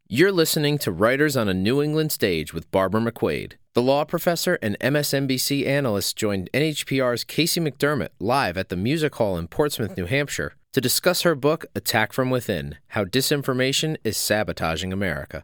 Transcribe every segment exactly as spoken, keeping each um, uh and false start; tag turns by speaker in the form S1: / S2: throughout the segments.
S1: You're listening to Writers on a New England Stage with Barbara McQuaid. The law professor and M S N B C analyst joined N H P R's Casey McDermott live at the Music Hall in Portsmouth, New Hampshire, to discuss her book, Attack from Within: How Disinformation is Sabotaging America.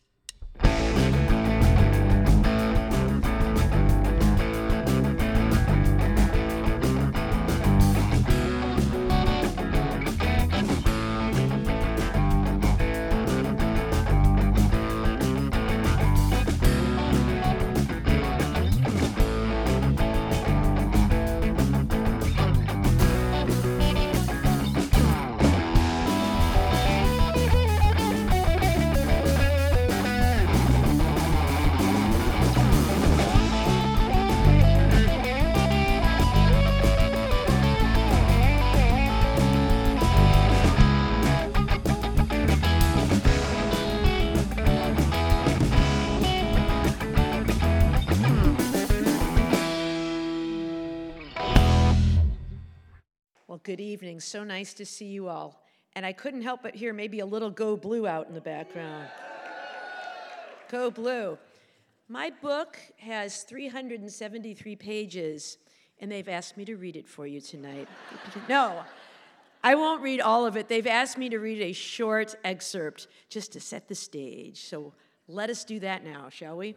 S2: Good evening. So nice to see you all. And I couldn't help but hear maybe a little Go Blue out in the background. Go Blue. My book has three hundred seventy-three pages, and they've asked me to read it for you tonight. No, I won't read all of it. They've asked me to read a short excerpt just to set the stage. So let us do that now, shall we?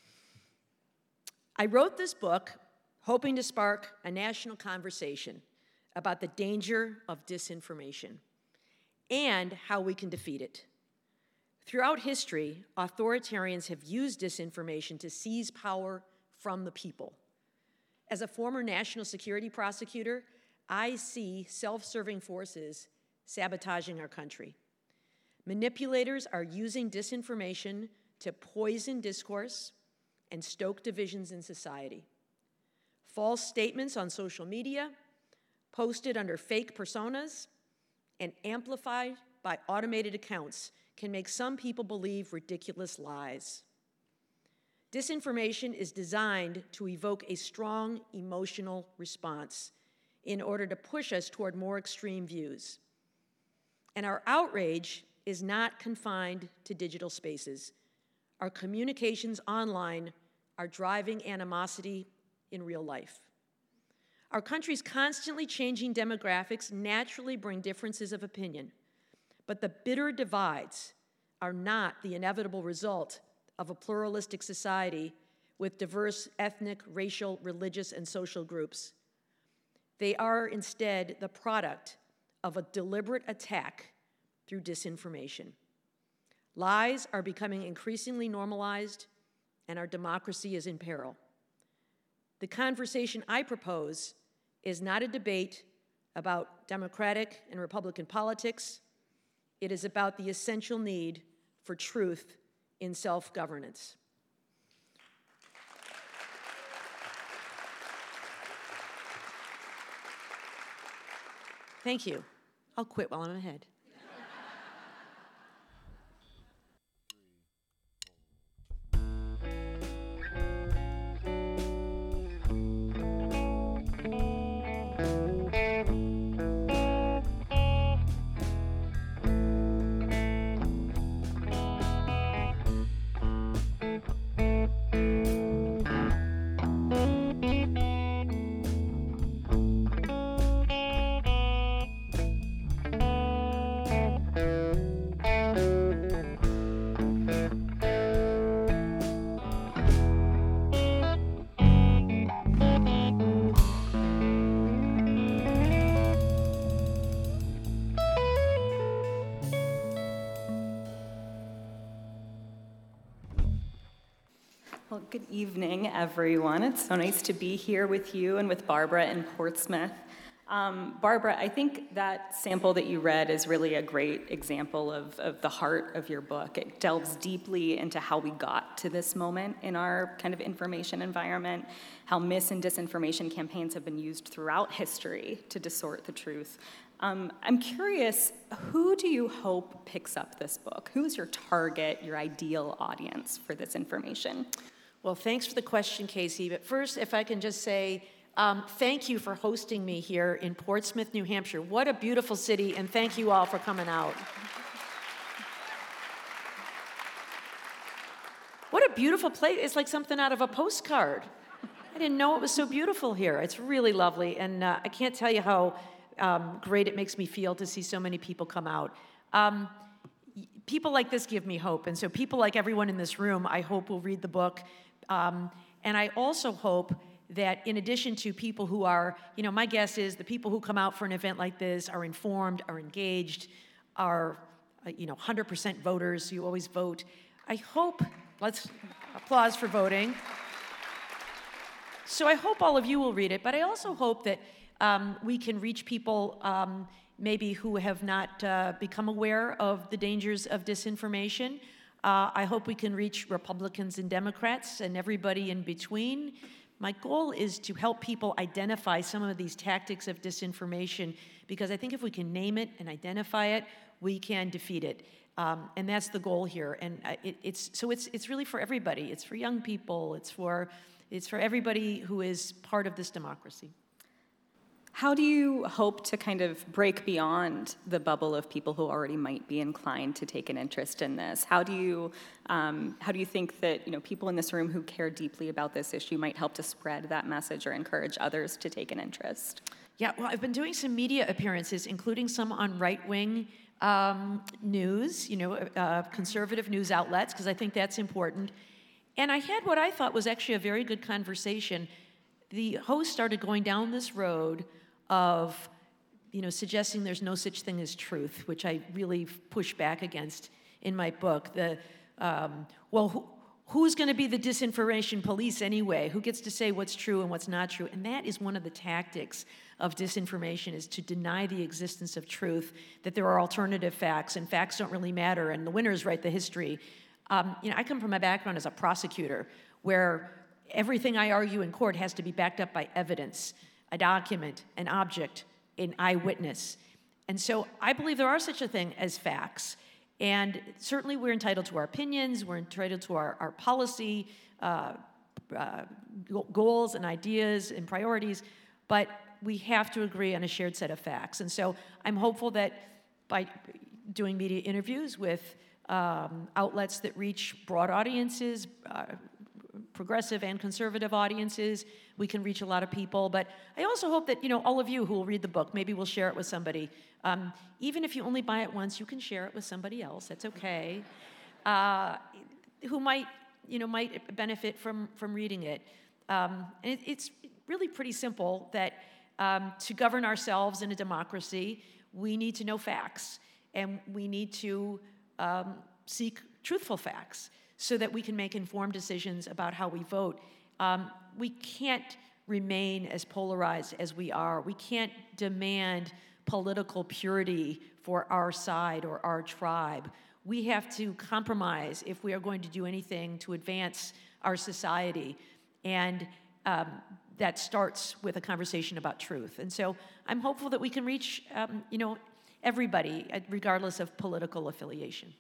S2: I wrote this book hoping to spark a national conversation about the danger of disinformation and how we can defeat it. Throughout history, authoritarians have used disinformation to seize power from the people. As a former national security prosecutor, I see self-serving forces sabotaging our country. Manipulators are using disinformation to poison discourse and stoke divisions in society. False statements on social media, posted under fake personas, and amplified by automated accounts can make some people believe ridiculous lies. Disinformation is designed to evoke a strong emotional response in order to push us toward more extreme views. And our outrage is not confined to digital spaces. Our communications online are driving animosity in real life. Our country's constantly changing demographics naturally bring differences of opinion, but the bitter divides are not the inevitable result of a pluralistic society with diverse ethnic, racial, religious, and social groups. They are instead the product of a deliberate attack through disinformation. Lies are becoming increasingly normalized, and our democracy is in peril. The conversation I propose is not a debate about Democratic and Republican politics. It is about the essential need for truth in self-governance. Thank you. I'll quit while I'm ahead.
S3: Well, good evening, everyone. It's so nice to be here with you and with Barbara in Portsmouth. Um, Barbara, I think that sample that you read is really a great example of, of the heart of your book. It delves deeply into how we got to this moment in our kind of information environment, how mis- and disinformation campaigns have been used throughout history to distort the truth. Um, I'm curious, who do you hope picks up this book? Who's your target, your ideal audience for this information?
S2: Well, thanks for the question, Casey. But first, if I can just say, um, thank you for hosting me here in Portsmouth, New Hampshire. What a beautiful city, and thank you all for coming out. What a beautiful place. It's like something out of a postcard. I didn't know it was so beautiful here. It's really lovely, and uh, I can't tell you how um, great it makes me feel to see so many people come out. Um, people like this give me hope, and so people like everyone in this room, I hope, will read the book. Um, and I also hope that in addition to people who are, you know, my guess is the people who come out for an event like this are informed, are engaged, are, uh, you know, one hundred percent voters. You always vote. I hope, let's applause for voting. So I hope all of you will read it, but I also hope that um, we can reach people um, maybe who have not uh, become aware of the dangers of disinformation. Uh, I hope we can reach Republicans and Democrats and everybody in between. My goal is to help people identify some of these tactics of disinformation, because I think if we can name it and identify it, we can defeat it. Um, and that's the goal here. And uh, it, it's so it's it's really for everybody. It's for young people. It's for it's for everybody who is part of this democracy.
S3: How do you hope to kind of break beyond the bubble of people who already might be inclined to take an interest in this? How do you um, how do you think that, you know, people in this room who care deeply about this issue might help to spread that message or encourage others to take an interest?
S2: Yeah, well, I've been doing some media appearances, including some on right-wing um, news, you know, uh, conservative news outlets, because I think that's important. And I had what I thought was actually a very good conversation. The host started going down this road of, you know, suggesting there's no such thing as truth, which I really push back against in my book. The, um, well, who, who's going to be the disinformation police anyway? Who gets to say what's true and what's not true? And that is one of the tactics of disinformation, is to deny the existence of truth, that there are alternative facts, and facts don't really matter, and the winners write the history. Um, you know, I come from a background as a prosecutor, where everything I argue in court has to be backed up by evidence, a document, an object, an eyewitness. And so I believe there are such a thing as facts. And certainly we're entitled to our opinions, we're entitled to our, our policy, uh, uh, goals and ideas and priorities, but we have to agree on a shared set of facts. And so I'm hopeful that by doing media interviews with um, outlets that reach broad audiences, uh, progressive and conservative audiences, we can reach a lot of people. But I also hope that, you know, all of you who will read the book, maybe we'll share it with somebody. Um, even if you only buy it once, you can share it with somebody else. That's okay. Uh, who might, you know, might benefit from from reading it. Um, and it, it's really pretty simple that um, to govern ourselves in a democracy, we need to know facts, and we need to um, seek truthful facts, so that we can make informed decisions about how we vote. Um, we can't remain as polarized as we are. We can't demand political purity for our side or our tribe. We have to compromise if we are going to do anything to advance our society. And um, that starts with a conversation about truth. And so I'm hopeful that we can reach, um, you know, everybody, regardless of political affiliation.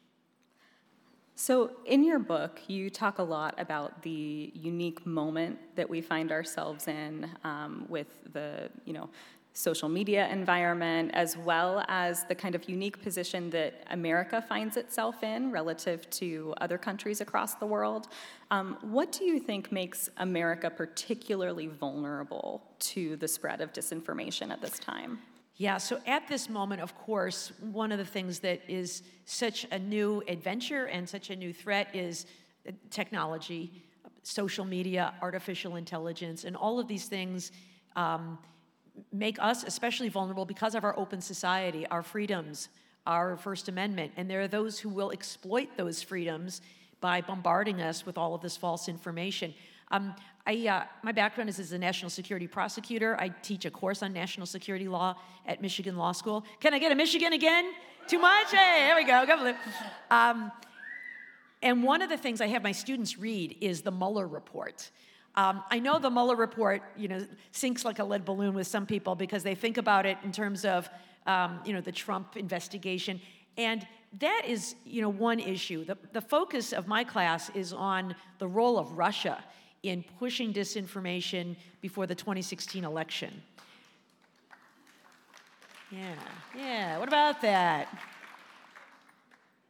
S3: So in your book, you talk a lot about the unique moment that we find ourselves in um, with the, you know, social media environment, as well as the kind of unique position that America finds itself in relative to other countries across the world. Um, what do you think makes America particularly vulnerable to the spread of disinformation at this time?
S2: Yeah, so at this moment, of course, one of the things that is such a new adventure and such a new threat is technology, social media, artificial intelligence, and all of these things um, make us especially vulnerable because of our open society, our freedoms, our First Amendment. And there are those who will exploit those freedoms by bombarding us with all of this false information. Um, I, uh, my background is as a national security prosecutor. I teach a course on national security law at Michigan Law School. Can I get a Michigan again? Too much? Hey, there we go. go um, and one of the things I have my students read is the Mueller report. Um, I know the Mueller report, you know, sinks like a lead balloon with some people because they think about it in terms of, um, you know, the Trump investigation. And that is, you know, one issue. The, the focus of my class is on the role of Russia in pushing disinformation before the twenty sixteen election. Yeah, yeah, what about that?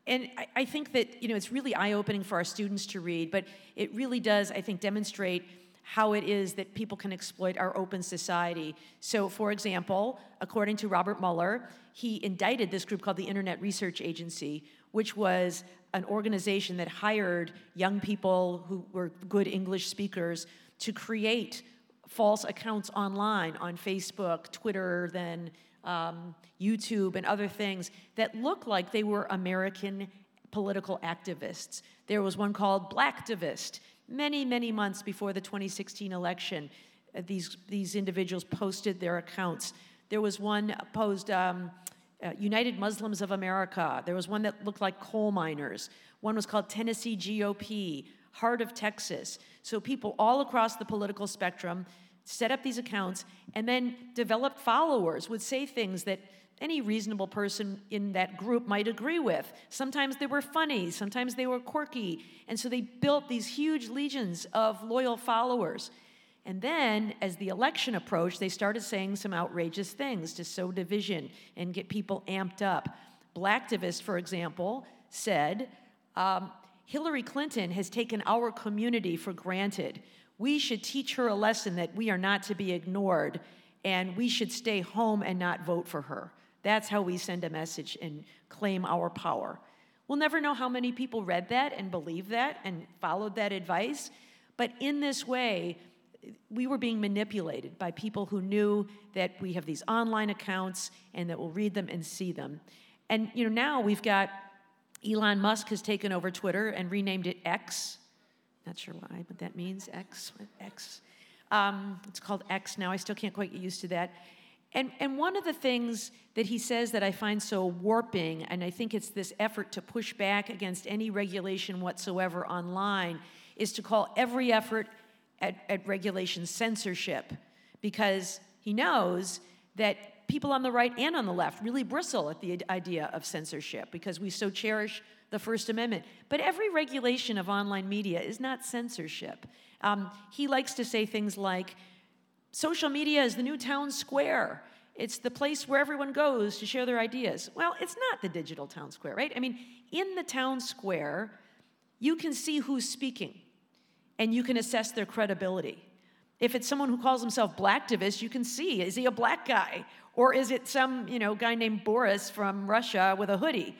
S2: and I, I think that, you know, it's really eye-opening for our students to read, but it really does, I think, demonstrate how it is that people can exploit our open society. So, for example, according to Robert Mueller, he indicted this group called the Internet Research Agency, which was an organization that hired young people who were good English speakers to create false accounts online on Facebook, Twitter, then um, YouTube, and other things that looked like they were American political activists. There was one called Blacktivist. Many, many months before the twenty sixteen election, uh, these, these individuals posted their accounts. There was one posed, um, uh, United Muslims of America. There was one that looked like coal miners. One was called Tennessee G O P, Heart of Texas. So people all across the political spectrum set up these accounts and then developed followers, would say things that any reasonable person in that group might agree with. Sometimes they were funny, sometimes they were quirky, and so they built these huge legions of loyal followers. And then, as the election approached, they started saying some outrageous things to sow division and get people amped up. Blacktivist, for example, said, um, Hillary Clinton has taken our community for granted. We should teach her a lesson that we are not to be ignored, and we should stay home and not vote for her. That's how we send a message and claim our power. We'll never know how many people read that and believed that and followed that advice, but in this way, we were being manipulated by people who knew that we have these online accounts and that we'll read them and see them. And you know, now we've got Elon Musk has taken over Twitter and renamed it X. Not sure why, but that means X. X. Um, it's called X now. I still can't quite get used to that. And, and one of the things that he says that I find so warping, and I think it's this effort to push back against any regulation whatsoever online, is to call every effort at, at regulation censorship, because he knows that people on the right and on the left really bristle at the idea of censorship because we so cherish the First Amendment. But every regulation of online media is not censorship. Um, he likes to say things like, social media is the new town square. It's the place where everyone goes to share their ideas. Well, it's not the digital town square, right? I mean, in the town square, you can see who's speaking, and you can assess their credibility. If it's someone who calls himself Blacktivist, you can see, is he a black guy? Or is it some, you know, guy named Boris from Russia with a hoodie?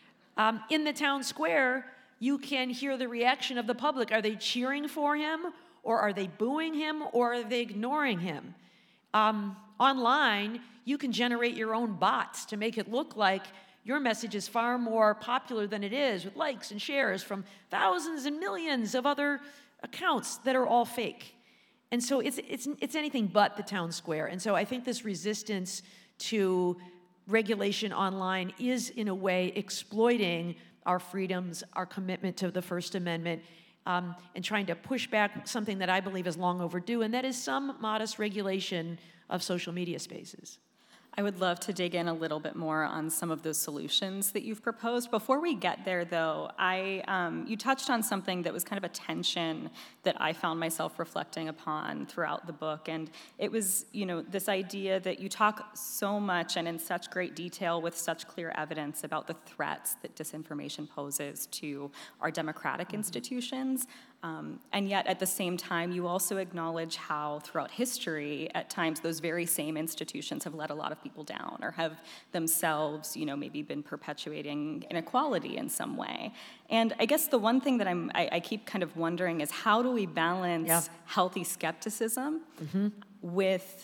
S2: Um, in the town square, you can hear the reaction of the public. Are they cheering for him? Or are they booing him, or are they ignoring him? Um, online, you can generate your own bots to make it look like your message is far more popular than it is, with likes and shares from thousands and millions of other accounts that are all fake. And so it's, it's, it's anything but the town square. And so I think this resistance to regulation online is, in a way, exploiting our freedoms, our commitment to the First Amendment, Um, and trying to push back something that I believe is long overdue, and that is some modest regulation of social media spaces.
S3: I would love to dig in a little bit more on some of those solutions that you've proposed. Before we get there, though, I um, you touched on something that was kind of a tension that I found myself reflecting upon throughout the book, and it was, you know, this idea that you talk so much and in such great detail with such clear evidence about the threats that disinformation poses to our democratic mm-hmm. institutions. Um, and yet, at the same time, you also acknowledge how, throughout history, at times, those very same institutions have let a lot of people down, or have themselves, you know, maybe been perpetuating inequality in some way. And I guess the one thing that I'm, I, I keep kind of wondering is, how do we balance yeah. healthy skepticism mm-hmm. with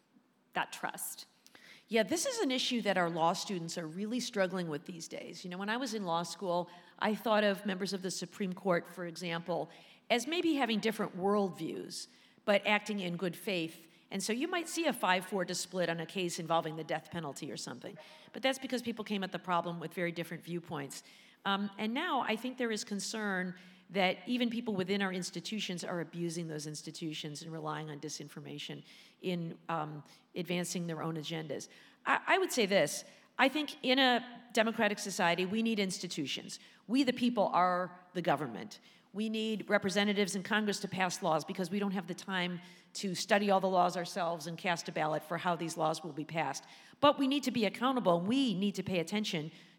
S3: that trust?
S2: Yeah, this is an issue that our law students are really struggling with these days. You know, when I was in law school, I thought of members of the Supreme Court, for example, as maybe having different worldviews, but acting in good faith. And so you might see a five four to split on a case involving the death penalty or something. But that's because people came at the problem with very different viewpoints. Um, and now I think there is concern that even people within our institutions are abusing those institutions and relying on disinformation in um, advancing their own agendas. I, I would say this. I think in a democratic society, we need institutions. We, the people, are the government. We need representatives in Congress to pass laws because we don't have the time to study all the laws ourselves and cast a ballot for how these laws will be passed. But we need to be accountable, and we need to pay attention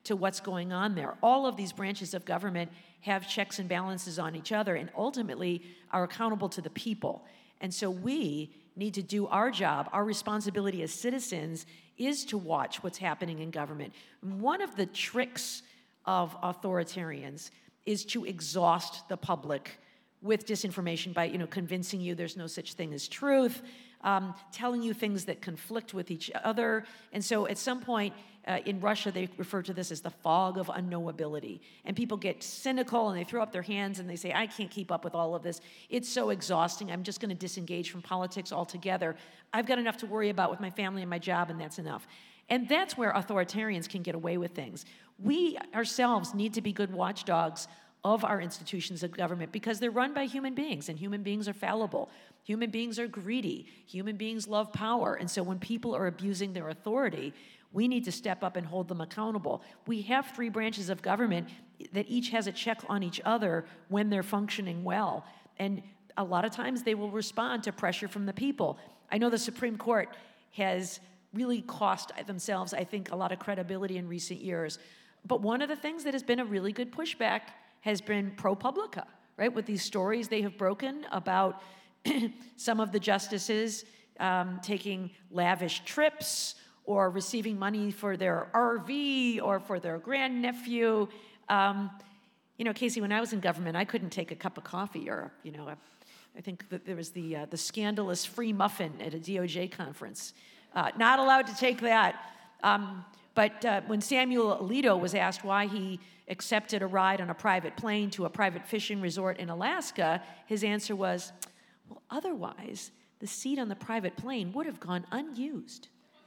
S2: to what's going on there. All of these branches of government have checks and balances on each other and ultimately are accountable to the people. And so we need to do our job. Our responsibility as citizens is to watch what's happening in government. One of the tricks of authoritarians is to exhaust the public with disinformation by, you know, convincing you there's no such thing as truth, um, telling you things that conflict with each other. And so at some point uh, in Russia, they refer to this as the fog of unknowability. And people get cynical and they throw up their hands and they say, I can't keep up with all of this. It's so exhausting. I'm just going to disengage from politics altogether. I've got enough to worry about with my family and my job, and that's enough. And that's where authoritarians can get away with things. We ourselves need to be good watchdogs of our institutions of government because they're run by human beings, and human beings are fallible. Human beings are greedy. Human beings love power. And so when people are abusing their authority, we need to step up and hold them accountable. We have three branches of government that each has a check on each other when they're functioning well. And a lot of times they will respond to pressure from the people. I know the Supreme Court has really cost themselves, I think, a lot of credibility in recent years. But one of the things that has been a really good pushback has been ProPublica, right? With these stories they have broken about some of the justices um, taking lavish trips or receiving money for their R V or for their grandnephew. Um, you know, Casey, when I was in government, I couldn't take a cup of coffee or, you know, a, I think that there was the uh, the scandalous free muffin at a D O J conference. Uh, not allowed to take that. Um, but uh, when Samuel Alito was asked why he accepted a ride on a private plane to a private fishing resort in Alaska, his answer was, well, otherwise, the seat on the private plane would have gone unused.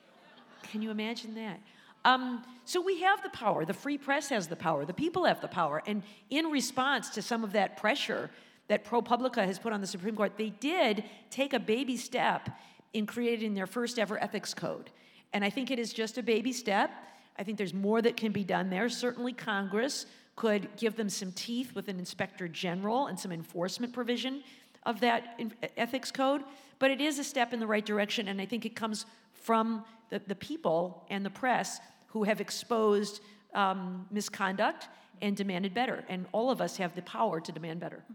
S2: Can you imagine that? Um, so we have the power. The free press has the power. The people have the power. And in response to some of that pressure that ProPublica has put on the Supreme Court, they did take a baby step in creating their first ever ethics code. And I think it is just a baby step. I think there's more that can be done there. Certainly Congress could give them some teeth with an inspector general and some enforcement provision of that ethics code. But it is a step in the right direction, and I think it comes from the, the people and the press who have exposed um, misconduct and demanded better. And all of us have the power to demand better.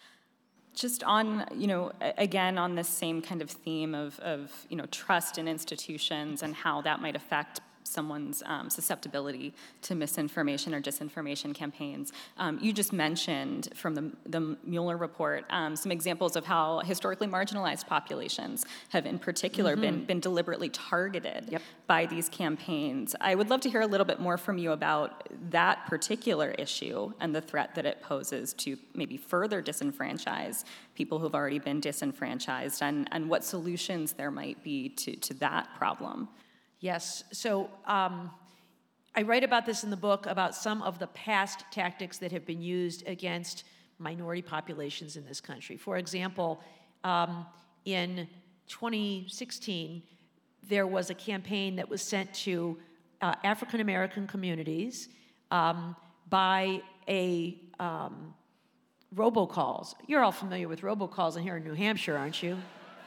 S3: Just on, you know, again, on this same kind of theme of, of, you know, trust in institutions and how that might affect someone's um, susceptibility to misinformation or disinformation campaigns. Um, you just mentioned from the, the Mueller report um, some examples of how historically marginalized populations have in particular mm-hmm. been, been deliberately targeted yep. by these campaigns. I would love to hear a little bit more from you about that particular issue and the threat that it poses to maybe further disenfranchise people who've already been disenfranchised and, and what solutions there might be to, to that problem.
S2: Yes, so um, I write about this in the book, about some of the past tactics that have been used against minority populations in this country. For example, um, in twenty sixteen, there was a campaign that was sent to uh, African American communities um, by a um, robocalls. You're all familiar with robocalls in here in New Hampshire, aren't you?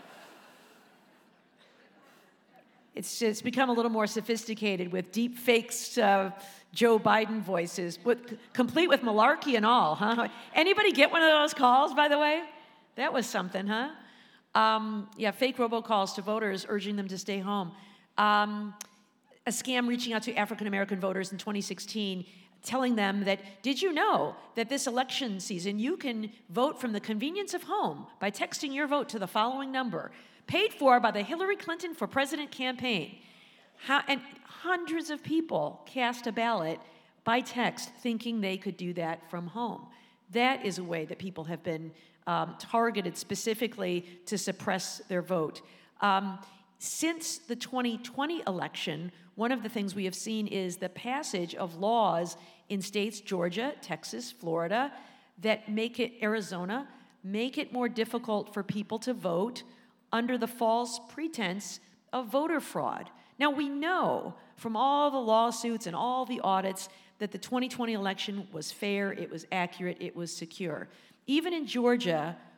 S2: It's, it's become a little more sophisticated with deep fakes, uh, Joe Biden voices, with, complete with malarkey and all, huh? Anybody get one of those calls, by the way? That was something, huh? Um, yeah, fake robocalls to voters urging them to stay home. Um, a scam reaching out to African-American voters in twenty sixteen, telling them that, did you know that this election season you can vote from the convenience of home by texting your vote to the following number, paid for by the Hillary Clinton for President campaign. How, and hundreds of people cast a ballot by text thinking they could do that from home. That is a way that people have been um, targeted specifically to suppress their vote. Um, since the twenty twenty election, one of the things we have seen is the passage of laws in states, Georgia, Texas, Florida, that make it, Arizona, make it more difficult for people to vote under the false pretense of voter fraud. Now, we know from all the lawsuits and all the audits that the twenty twenty election was fair, it was accurate, it was secure. Even in Georgia,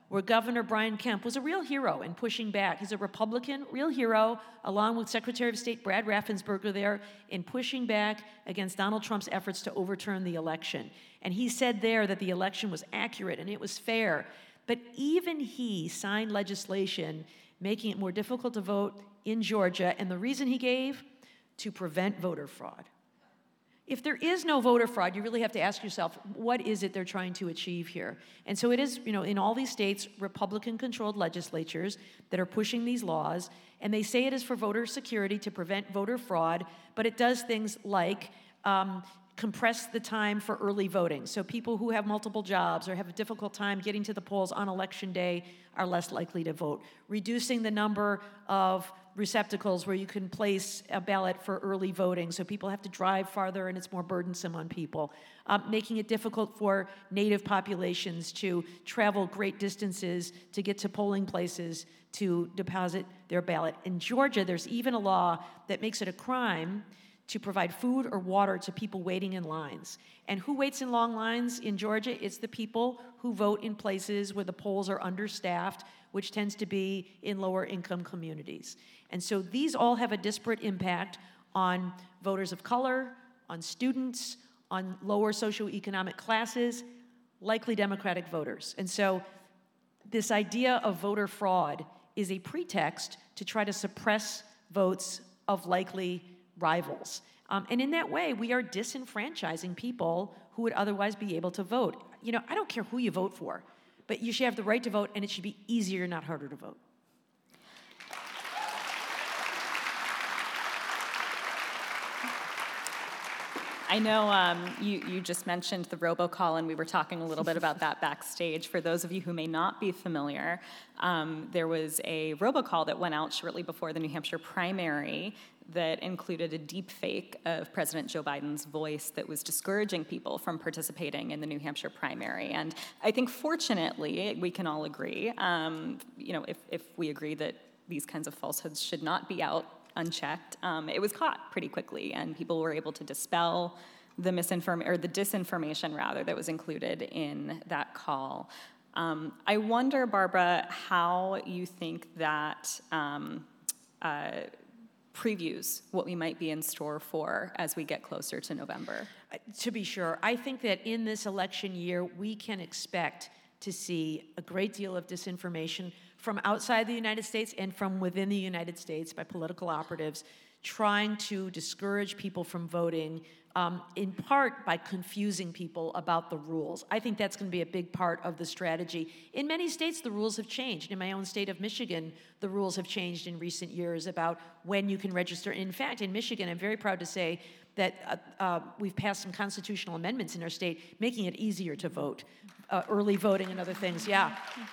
S2: where Governor Brian Kemp was a real hero in pushing back. He's a Republican, real hero, along with Secretary of State Brad Raffensperger there, in pushing back against Donald Trump's efforts to overturn the election. And he said there that the election was accurate and it was fair. But even he signed legislation making it more difficult to vote in Georgia, and the reason he gave? To prevent voter fraud. If there is no voter fraud, you really have to ask yourself, what is it they're trying to achieve here? And so it is, you know, in all these states, Republican-controlled legislatures that are pushing these laws, and they say it is for voter security to prevent voter fraud, but it does things like um, compress the time for early voting. So people who have multiple jobs or have a difficult time getting to the polls on election day are less likely to vote. Reducing the number of receptacles where you can place a ballot for early voting, so people have to drive farther and it's more burdensome on people. Um, making it difficult for native populations to travel great distances to get to polling places to deposit their ballot. In Georgia, there's even a law that makes it a crime to provide food or water to people waiting in lines. And who waits in long lines in Georgia? It's the people who vote in places where the polls are understaffed, which tends to be in lower income communities. And so these all have a disparate impact on voters of color, on students, on lower socioeconomic classes, likely Democratic voters. And so this idea of voter fraud is a pretext to try to suppress votes of likely rivals. Um, and in that way, we are disenfranchising people who would otherwise be able to vote. You know, I don't care who you vote for, but you should have the right to vote, and it should be easier, not harder to vote.
S3: I know um, you, you just mentioned the robocall, and we were talking a little bit about that backstage. For those of you who may not be familiar, um, there was a robocall that went out shortly before the New Hampshire primary that included a deep fake of President Joe Biden's voice that was discouraging people from participating in the New Hampshire primary. And I think, fortunately, we can all agree, um, you know, if, if we agree that these kinds of falsehoods should not be out unchecked, um, it was caught pretty quickly, and people were able to dispel the misinform or the disinformation, rather, that was included in that call. Um, I wonder, Barbara, how you think that um, uh, previews what we might be in store for as we get closer to November.
S2: Uh, to be sure, I think that in this election year, we can expect to see a great deal of disinformation from outside the United States and from within the United States by political operatives trying to discourage people from voting, um, in part by confusing people about the rules. I think that's going to be a big part of the strategy. In many states, the rules have changed. In my own state of Michigan, the rules have changed in recent years about when you can register. In fact, in Michigan, I'm very proud to say that uh, uh, we've passed some constitutional amendments in our state making it easier to vote, uh, early voting and other things, yeah.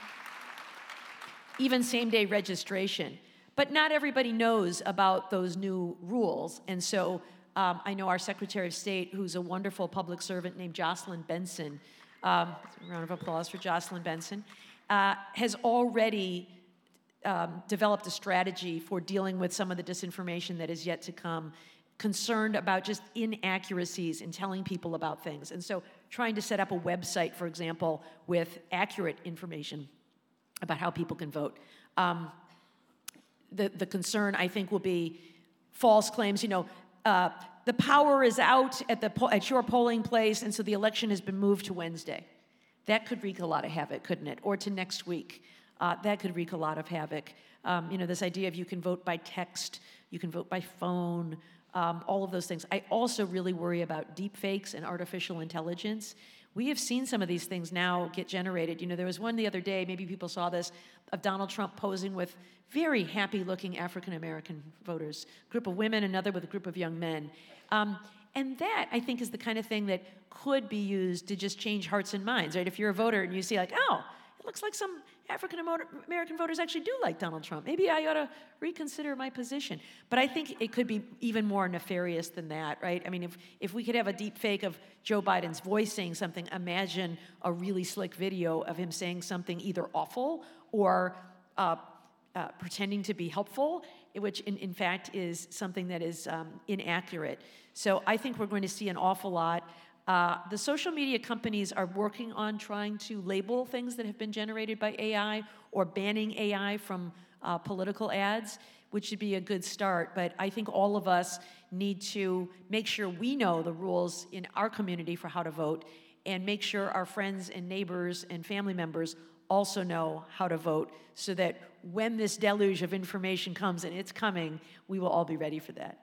S2: Even same-day registration. But not everybody knows about those new rules, and so um, I know our Secretary of State, who's a wonderful public servant named Jocelyn Benson, um, a round of applause for Jocelyn Benson, uh, has already um, developed a strategy for dealing with some of the disinformation that is yet to come, concerned about just inaccuracies in telling people about things. And so trying to set up a website, for example, with accurate information about how people can vote. Um, the, the concern, I think, will be false claims. You know, uh, the power is out at, the po- at your polling place, and so the election has been moved to Wednesday. That could wreak a lot of havoc, couldn't it? Or to next week. Uh, that could wreak a lot of havoc. Um, you know, this idea of you can vote by text, you can vote by phone, um, all of those things. I also really worry about deep fakes and artificial intelligence. We have seen some of these things now get generated. You know, there was one the other day, maybe people saw this, of Donald Trump posing with very happy-looking African-American voters, a group of women, another with a group of young men. Um, and that, I think, is the kind of thing that could be used to just change hearts and minds, right? If you're a voter and you see, like, oh, it looks like some African-American voters actually do like Donald Trump. Maybe I ought to reconsider my position. But I think it could be even more nefarious than that, right? I mean, if, if we could have a deep fake of Joe Biden's voice saying something, imagine a really slick video of him saying something either awful or uh, uh, pretending to be helpful, which in, in fact is something that is um, inaccurate. So I think we're going to see an awful lot Uh, the social media companies are working on trying to label things that have been generated by A I or banning A I from uh, political ads, which should be a good start. But I think all of us need to make sure we know the rules in our community for how to vote, and make sure our friends and neighbors and family members also know how to vote, so that when this deluge of information comes, and it's coming, we will all be ready for that.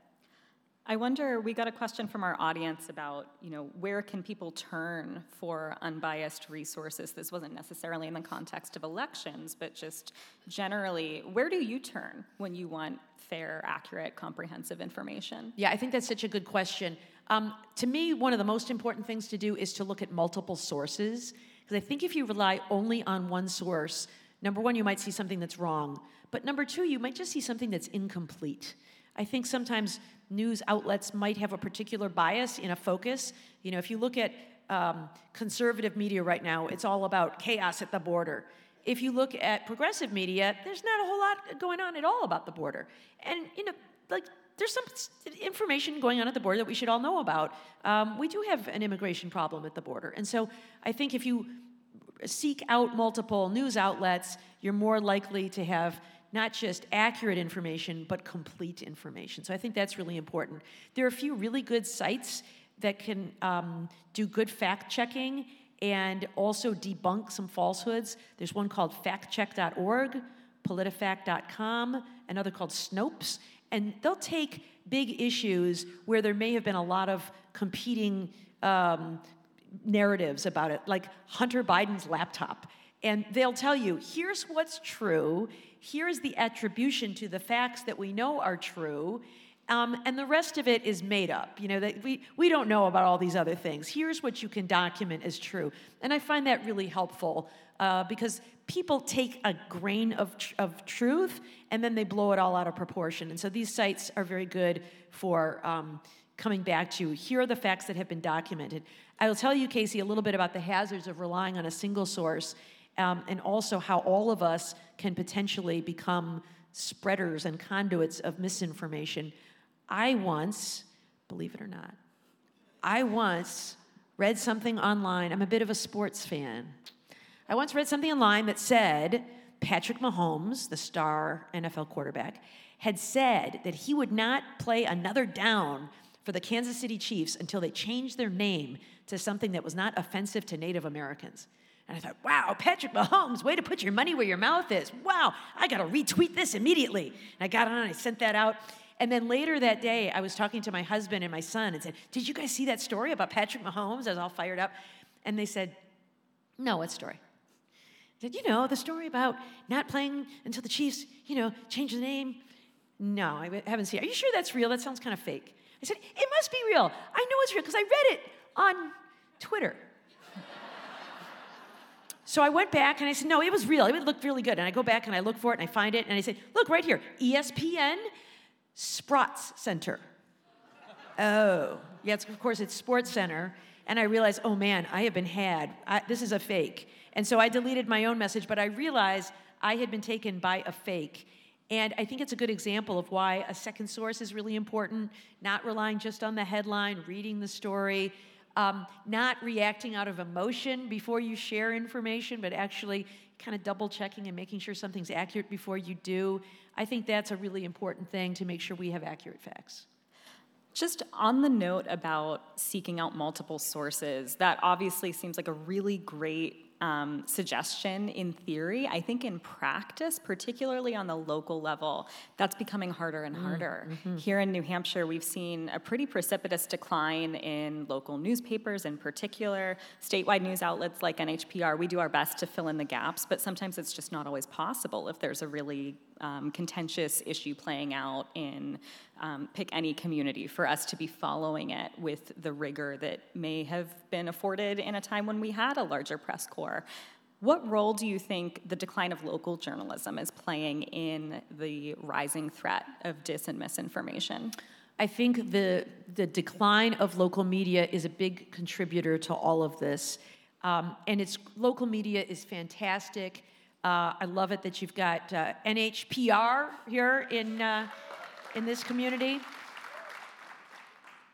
S3: I wonder, we got a question from our audience about, you know, where can people turn for unbiased resources? This wasn't necessarily in the context of elections, but just generally, where do you turn when you want fair, accurate, comprehensive information?
S2: Yeah, I think that's such a good question. Um, to me, one of the most important things to do is to look at multiple sources, because I think if you rely only on one source, number one, you might see something that's wrong, but number two, you might just see something that's incomplete. I think sometimes news outlets might have a particular bias in a focus. You know, if you look at um, conservative media right now, it's all about chaos at the border. If you look at progressive media, there's not a whole lot going on at all about the border. And, you know, like, there's some information going on at the border that we should all know about. Um, we do have an immigration problem at the border. And so I think if you seek out multiple news outlets, you're more likely to have not just accurate information, but complete information. So I think that's really important. There are a few really good sites that can um, do good fact-checking and also debunk some falsehoods. There's one called fact check dot org, politifact dot com, another called Snopes, and they'll take big issues where there may have been a lot of competing um, narratives about it, like Hunter Biden's laptop. And they'll tell you, here's what's true, here's the attribution to the facts that we know are true, um, and the rest of it is made up. You know, that we, we don't know about all these other things. Here's what you can document as true. And I find that really helpful uh, because people take a grain of, tr- of truth and then they blow it all out of proportion. And so these sites are very good for um, coming back to, here are the facts that have been documented. I will tell you, Casey, a little bit about the hazards of relying on a single source. Um, and also how all of us can potentially become spreaders and conduits of misinformation. I once, believe it or not, I once read something online. I'm a bit of a sports fan. I once read something online that said Patrick Mahomes, the star N F L quarterback, had said that he would not play another down for the Kansas City Chiefs until they changed their name to something that was not offensive to Native Americans. And I thought, wow, Patrick Mahomes, way to put your money where your mouth is. Wow, I got to retweet this immediately. And I got on and I sent that out. And then later that day, I was talking to my husband and my son and said, did you guys see that story about Patrick Mahomes? I was all fired up. And they said, no, what story? I said, you know, the story about not playing until the Chiefs, you know, change the name. No, I haven't seen it. Are you sure that's real? That sounds kind of fake. I said, it must be real. I know it's real because I read it on Twitter. So I went back and I said, no, it was real. It looked really good. And I go back and I look for it and I find it and I say, look, right here, E S P N Sprotts Center. Oh, yes, of course, it's Sports Center. And I realized, oh man, I have been had. I, this is a fake. And so I deleted my own message, but I realized I had been taken by a fake. And I think it's a good example of why a second source is really important, not relying just on the headline, reading the story, Um, not reacting out of emotion before you share information, but actually kind of double checking and making sure something's accurate before you do. I think that's a really important thing to make sure we have accurate facts.
S3: Just on the note about seeking out multiple sources, that obviously seems like a really great um, suggestion in theory. I think in practice, particularly on the local level, that's becoming harder and harder. Mm-hmm. Here in New Hampshire, we've seen a pretty precipitous decline in local newspapers in particular. Statewide news outlets like N H P R, we do our best to fill in the gaps, but sometimes it's just not always possible if there's a really um, contentious issue playing out in um, pick any community for us to be following it with the rigor that may have been afforded in a time when we had a larger press corps. What role do you think the decline of local journalism is playing in the rising threat of dis and misinformation?
S2: I think the, the decline of local media is a big contributor to all of this. Um, and it's local media is fantastic. Uh, I love it that you've got uh, N H P R here in, uh, in this community.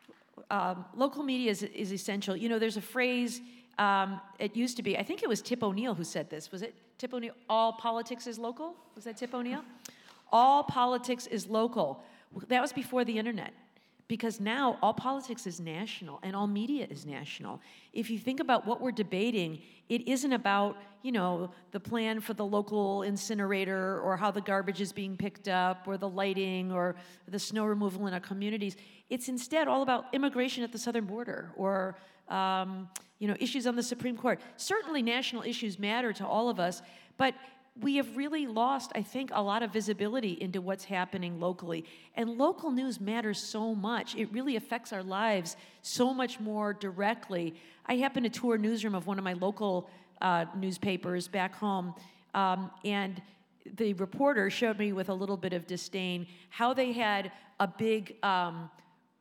S2: um, local media is, is essential. You know, there's a phrase, um, it used to be, I think it was Tip O'Neill who said this. Was it Tip O'Neill? All politics is local? Was that Tip O'Neill? All politics is local. That was before the internet. Because now all politics is national and all media is national. If you think about what we're debating, it isn't about, you know, the plan for the local incinerator or how the garbage is being picked up or the lighting or the snow removal in our communities. It's instead all about immigration at the southern border or, um, you know, issues on the Supreme Court. Certainly national issues matter to all of us, but we have really lost, I think, a lot of visibility into what's happening locally. And local news matters so much. It really affects our lives so much more directly. I happened to tour a newsroom of one of my local uh, newspapers back home, um, and the reporter showed me with a little bit of disdain how they had a big um,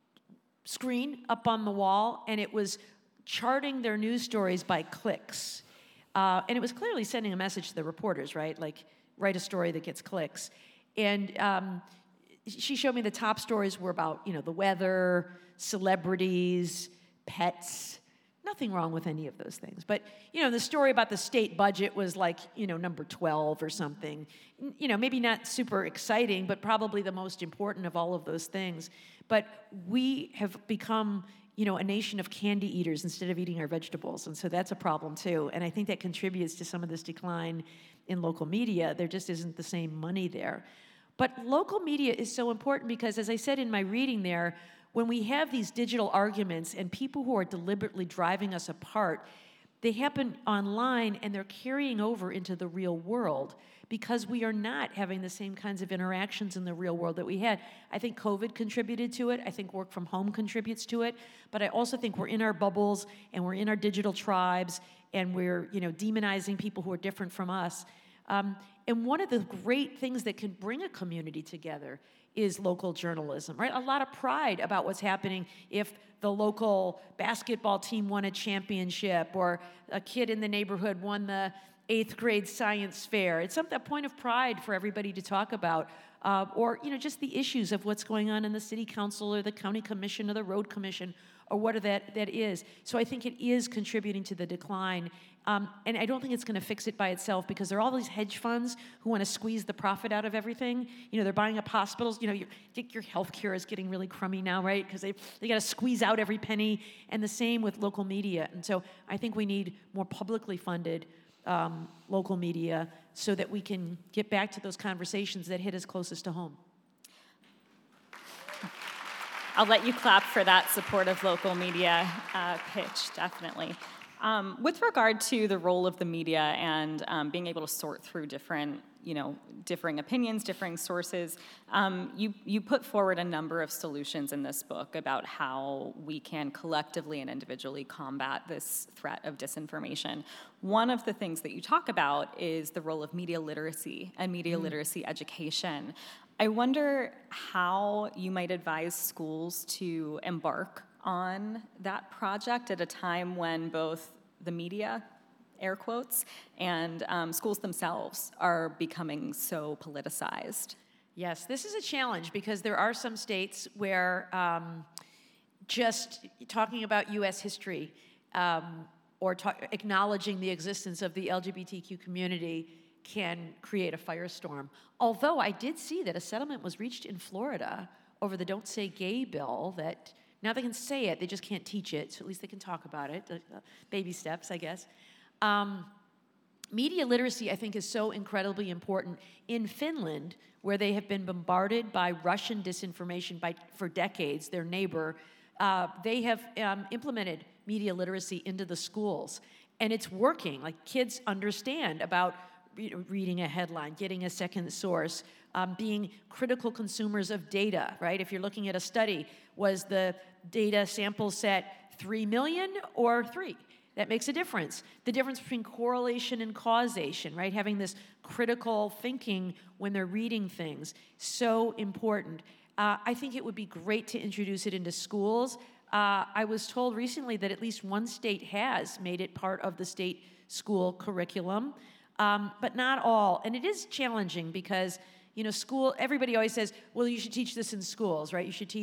S2: screen up on the wall, and it was charting their news stories by clicks. Uh, and it was clearly sending a message to the reporters, right? Like, write a story that gets clicks. And um, she showed me the top stories were about, you know, the weather, celebrities, pets. Nothing wrong with any of those things. But, you know, the story about the state budget was like, you know, number twelve or something. You know, maybe not super exciting, but probably the most important of all of those things. But we have become, you know, a nation of candy eaters instead of eating our vegetables. And so that's a problem too. And I think that contributes to some of this decline in local media. There just isn't the same money there. But local media is so important because, as I said in my reading there, when we have these digital arguments and people who are deliberately driving us apart, they happen online and they're carrying over into the real world because we are not having the same kinds of interactions in the real world that we had. I think COVID contributed to it. I think work from home contributes to it. But I also think we're in our bubbles and we're in our digital tribes and we're, you know, demonizing people who are different from us. Um, and one of the great things that can bring a community together is local journalism, right? A lot of pride about what's happening if the local basketball team won a championship or a kid in the neighborhood won the eighth grade science fair. It's some, a point of pride for everybody to talk about. Uh, or, you know, just the issues of what's going on in the city council or the county commission or the road commission or what that, that is. So I think it is contributing to the decline. Um, and I don't think it's going to fix it by itself because there are all these hedge funds who want to squeeze the profit out of everything. You know, they're buying up hospitals. You know, your, your health care is getting really crummy now, right? Because they they got to squeeze out every penny. And the same with local media. And so I think we need more publicly funded um, local media so that we can get back to those conversations that hit us closest to home.
S3: I'll let you clap for that supportive local media uh, pitch, definitely. Um, with regard to the role of the media and um, being able to sort through different, you know, differing opinions, differing sources, um, you, you put forward a number of solutions in this book about how we can collectively and individually combat this threat of disinformation. One of the things that you talk about is the role of media literacy and media mm. literacy education. I wonder how you might advise schools to embark on that project at a time when both the media, air quotes, and um, schools themselves are becoming so politicized.
S2: Yes, this is a challenge because there are some states where um, just talking about U S history um, or ta- acknowledging the existence of the L G B T Q community can create a firestorm. Although I did see that a settlement was reached in Florida over the Don't Say Gay bill that now they can say it, they just can't teach it, so at least they can talk about it. Uh, baby steps, I guess. Um, media literacy, I think, is so incredibly important. In Finland, where they have been bombarded by Russian disinformation by, for decades, their neighbor, uh, they have um, implemented media literacy into the schools. And it's working. Like, kids understand about re- reading a headline, getting a second source, um, being critical consumers of data, right? If you're looking at a study, was the data sample set three million or three? That makes a difference. The difference between correlation and causation, right? Having this critical thinking when they're reading things, so important. Uh, I think it would be great to introduce it into schools. Uh, I was told recently that at least one state has made it part of the state school curriculum, um, but not all. And it is challenging because, you know, school, everybody always says, well, you should teach this in schools, right? You should teach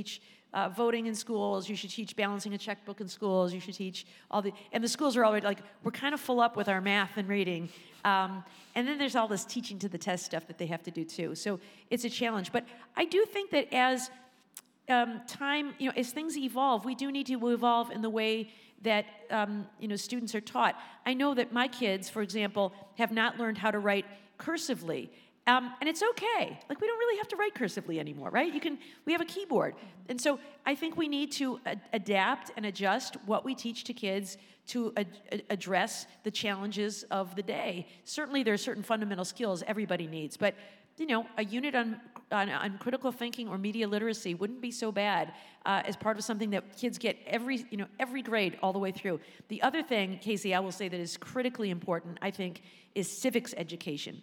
S2: uh, voting in schools. You should teach balancing a checkbook in schools. You should teach all the, and the schools are already like, we're kind of full up with our math and reading. Um, and then there's all this teaching to the test stuff that they have to do too. So it's a challenge. But I do think that as um, time, you know, as things evolve, we do need to evolve in the way that um, you know, students are taught. I know that my kids, for example, have not learned how to write cursively. Um, and it's okay. Like, we don't really have to write cursively anymore, right? You can, we have a keyboard. And so I think we need to a- adapt and adjust what we teach to kids to a- a- address the challenges of the day. Certainly there are certain fundamental skills everybody needs, but you know, a unit on, on, on critical thinking or media literacy wouldn't be so bad uh, as part of something that kids get every, you know, every grade all the way through. The other thing, Casey, I will say that is critically important, I think, is civics education.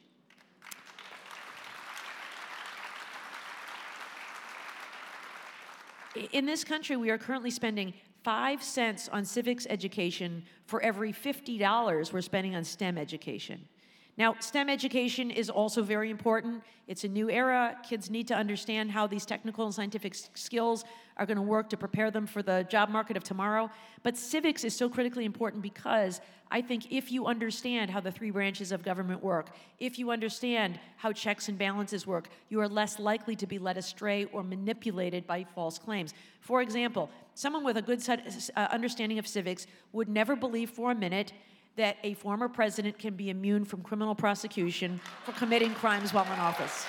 S2: In this country, we are currently spending five cents on civics education for every fifty dollars we're spending on STEM education. Now, STEM education is also very important. It's a new era. Kids need to understand how these technical and scientific skills are going to work to prepare them for the job market of tomorrow. But civics is so critically important because I think if you understand how the three branches of government work, if you understand how checks and balances work, you are less likely to be led astray or manipulated by false claims. For example, someone with a good set, uh, understanding of civics would never believe for a minute that a former president can be immune from criminal prosecution for committing crimes while in office.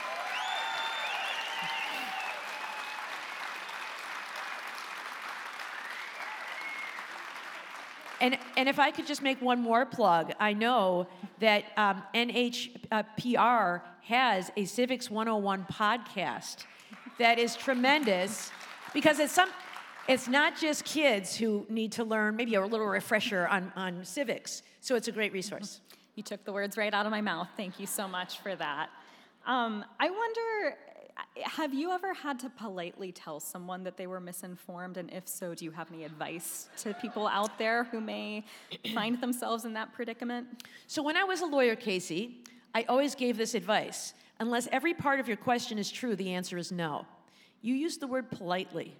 S2: And, and if I could just make one more plug, I know that um, N H P R has a Civics one oh one podcast that is tremendous because it's some... It's not just kids who need to learn, maybe a little refresher on, on civics. So it's a great resource.
S3: You took the words right out of my mouth. Thank you so much for that. Um, I wonder, have you ever had to politely tell someone that they were misinformed? And if so, do you have any advice to people out there who may find themselves in that predicament?
S2: So when I was a lawyer, Casey, I always gave this advice. Unless every part of your question is true, the answer is no. You use the word politely.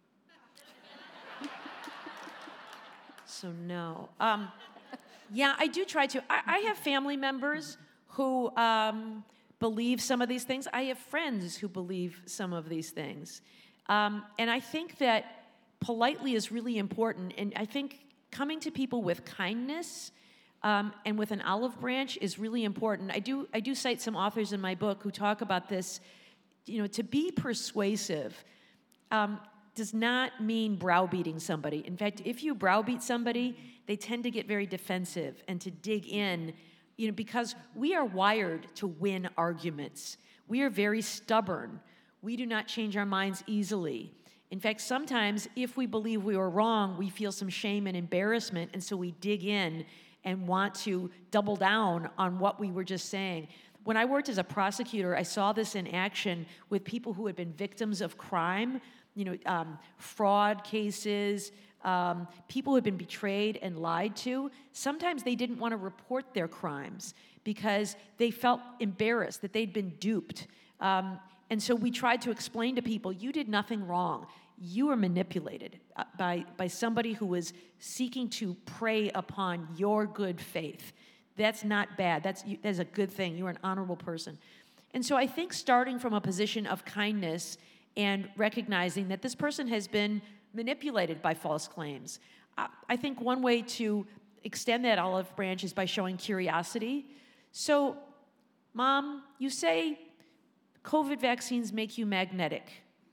S2: So no. Um, yeah, I do try to. I, I have family members who um, believe some of these things. I have friends who believe some of these things. Um, and I think that politely is really important. And I think coming to people with kindness um, and with an olive branch is really important. I do, I do cite some authors in my book who talk about this. You know, to be persuasive um, does not mean browbeating somebody. In fact, if you browbeat somebody, they tend to get very defensive and to dig in, you know, because we are wired to win arguments. We are very stubborn. We do not change our minds easily. In fact, sometimes if we believe we were wrong, we feel some shame and embarrassment, and so we dig in and want to double down on what we were just saying. When I worked as a prosecutor, I saw this in action with people who had been victims of crime, you know, um, fraud cases, um, people who had been betrayed and lied to. Sometimes they didn't want to report their crimes because they felt embarrassed that they'd been duped. Um, and so we tried to explain to people, you did nothing wrong. You were manipulated by, by somebody who was seeking to prey upon your good faith. That's not bad. That's, that's a good thing. You're an honorable person. And so I think starting from a position of kindness and recognizing that this person has been manipulated by false claims. I think one way to extend that olive branch is by showing curiosity. So, Mom, you say COVID vaccines make you magnetic.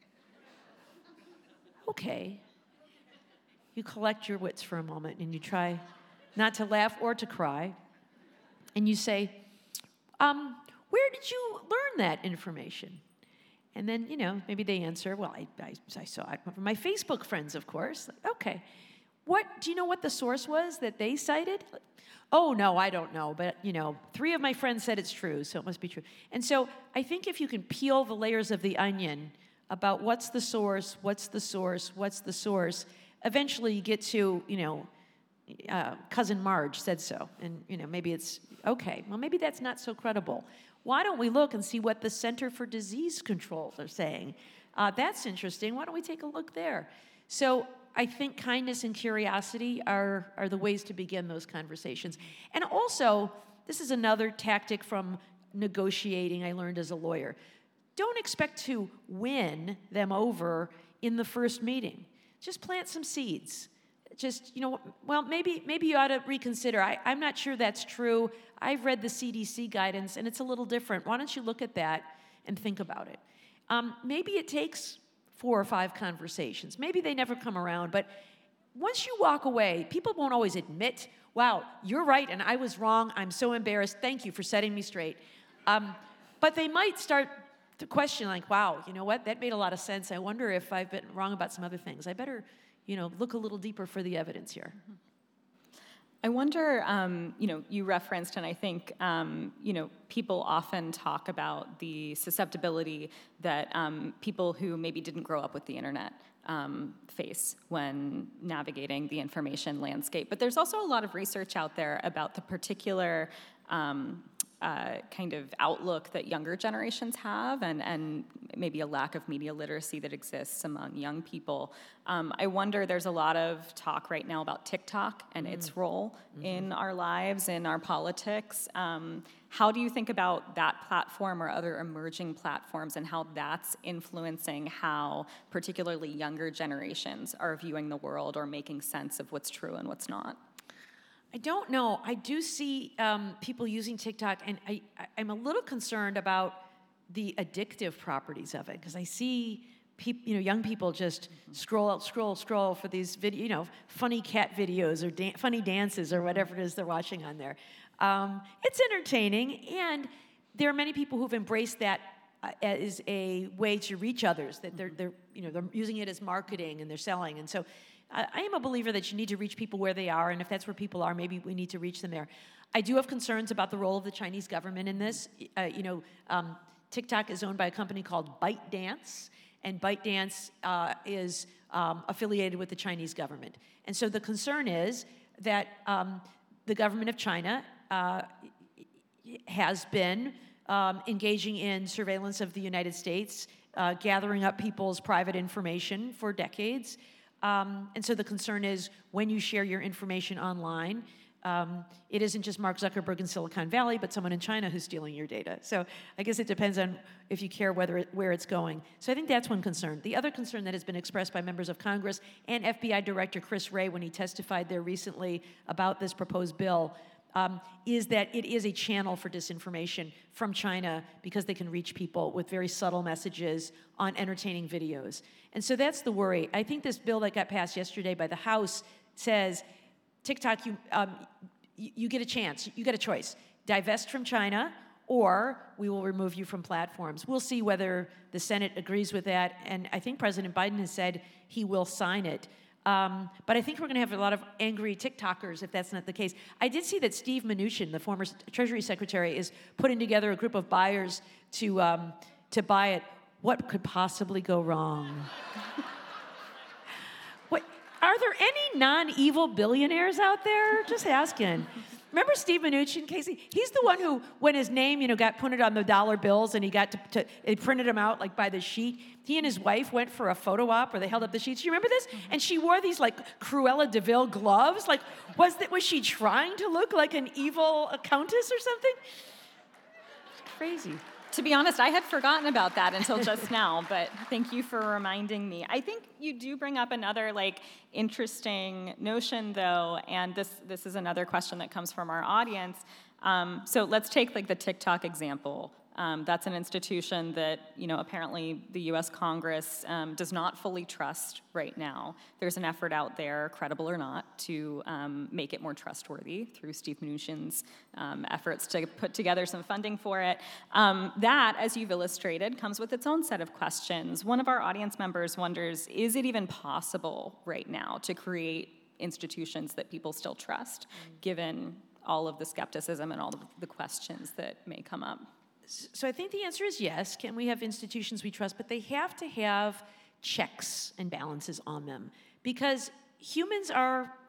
S2: Okay. You collect your wits for a moment and you try not to laugh or to cry. And you say, um, where did you learn that information? And then, you know, maybe they answer, well, I, I, I saw it from my Facebook friends, of course. Like, okay. What, do you know what the source was that they cited? Oh, no, I don't know. But, you know, three of my friends said it's true, so it must be true. And so I think if you can peel the layers of the onion about what's the source, what's the source, what's the source, eventually you get to, you know, uh, Cousin Marge said so. And, you know, maybe it's, okay, well, maybe that's not so credible. Why don't we look and see what the Center for Disease Control are saying? Uh, that's interesting. Why don't we take a look there? So I think kindness and curiosity are, are the ways to begin those conversations. And also, this is another tactic from negotiating I learned as a lawyer. Don't expect to win them over in the first meeting. Just plant some seeds. Just, you know, well, maybe maybe you ought to reconsider. I, I'm not sure that's true. I've read the C D C guidance, and it's a little different. Why don't you look at that and think about it? Um, maybe it takes four or five conversations. Maybe they never come around, but once you walk away, people won't always admit, wow, you're right, and I was wrong. I'm so embarrassed. Thank you for setting me straight. Um, but they might start to question, like, wow, you know what? That made a lot of sense. I wonder if I've been wrong about some other things. I better, you know, look a little deeper for the evidence here.
S3: I wonder, um, you know, you referenced, and I think, um, you know, people often talk about the susceptibility that um, people who maybe didn't grow up with the internet um, face when navigating the information landscape. But there's also a lot of research out there about the particular um, Uh, kind of outlook that younger generations have, and, and maybe a lack of media literacy that exists among young people. Um, I wonder, there's a lot of talk right now about TikTok and mm. its role mm-hmm. in our lives, in our politics. Um, how do you think about that platform or other emerging platforms, and how that's influencing how particularly younger generations are viewing the world or making sense of what's true and what's not?
S2: I don't know. I do see um, people using TikTok, and I, I'm a little concerned about the addictive properties of it, because I see peop, you know, young people just mm-hmm. scroll, scroll, scroll for these video, you know, funny cat videos or dan- funny dances or whatever it is they're watching on there. Um, it's entertaining, and there are many people who've embraced that uh, as a way to reach others. That they're, they're, you know, they're using it as marketing and they're selling, and so. I am a believer that you need to reach people where they are, and if that's where people are, maybe we need to reach them there. I do have concerns about the role of the Chinese government in this. Uh, you know, um, TikTok is owned by a company called ByteDance, and ByteDance uh, is um, affiliated with the Chinese government. And so the concern is that um, the government of China uh, has been um, engaging in surveillance of the United States, uh, gathering up people's private information for decades. Um, and so the concern is when you share your information online, um, it isn't just Mark Zuckerberg in Silicon Valley, but someone in China who's stealing your data. So I guess it depends on if you care whether it, where it's going. So I think that's one concern. The other concern that has been expressed by members of Congress and F B I Director Chris Wray when he testified there recently about this proposed bill um, is that it is a channel for disinformation from China, because they can reach people with very subtle messages on entertaining videos. And so that's the worry. I think this bill that got passed yesterday by the House says, TikTok, you, um, you, you get a chance, you get a choice. Divest from China, or we will remove you from platforms. We'll see whether the Senate agrees with that, and I think President Biden has said he will sign it. Um, but I think we're going to have a lot of angry TikTokers if that's not the case. I did see that Steve Mnuchin, the former Treasury Secretary, is putting together a group of buyers to um, to buy it. What could possibly go wrong? What, are there any non-evil billionaires out there? Just asking. Remember Steve Mnuchin, Casey? He's the one who, when his name, you know, got printed on the dollar bills, and he got to, to they printed them out like by the sheet. He and his wife went for a photo op where they held up the sheets. You remember this? Mm-hmm. And she wore these like Cruella de Vil gloves. Like, was that was she trying to look like an evil countess or something? It's crazy.
S3: To be honest, I had forgotten about that until just now, but thank you for reminding me. I think you do bring up another like interesting notion, though, and this this is another question that comes from our audience. Um, so let's take like the TikTok example. Um, that's an institution that, you know, apparently the U S Congress um, does not fully trust right now. There's an effort out there, credible or not, to um, make it more trustworthy through Steve Mnuchin's um, efforts to put together some funding for it. Um, that, as you've illustrated, comes with its own set of questions. One of our audience members wonders, is it even possible right now to create institutions that people still trust, mm. given all of the skepticism and all of the questions that may come up?
S2: So I think the answer is yes. Can we have institutions we trust? But they have to have checks and balances on them, because humans are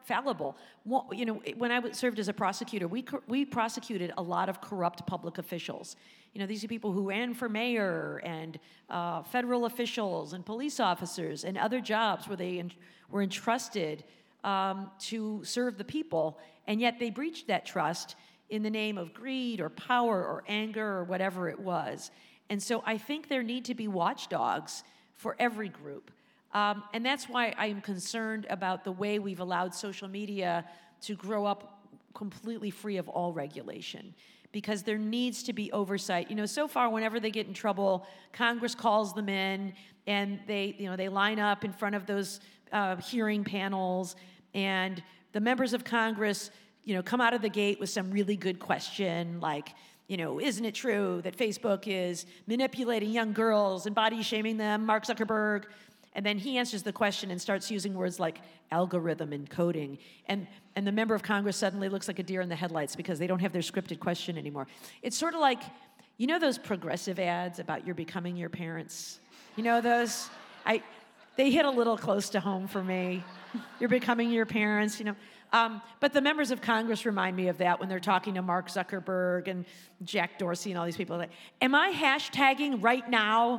S2: fallible. Well, you know, when I served as a prosecutor, we we prosecuted a lot of corrupt public officials. You know, these are people who ran for mayor and uh, federal officials and police officers and other jobs where they en- were entrusted um, to serve the people, and yet they breached that trust in the name of greed or power or anger or whatever it was. And so I think there need to be watchdogs for every group. Um, and that's why I am concerned about the way we've allowed social media to grow up completely free of all regulation, because there needs to be oversight. You know, so far, whenever they get in trouble, Congress calls them in, and they, you know, they line up in front of those uh, hearing panels, and the members of Congress, you know, come out of the gate with some really good question, like, you know, isn't it true that Facebook is manipulating young girls and body shaming them, Mark Zuckerberg? And then he answers the question and starts using words like algorithm and coding. And, and the member of Congress suddenly looks like a deer in the headlights because they don't have their scripted question anymore. It's sort of like, you know those progressive ads about you're becoming your parents? You know those? I, they hit a little close to home for me. You're becoming your parents, you know. Um, but the members of Congress remind me of that when they're talking to Mark Zuckerberg and Jack Dorsey and all these people. Like, am I hashtagging right now?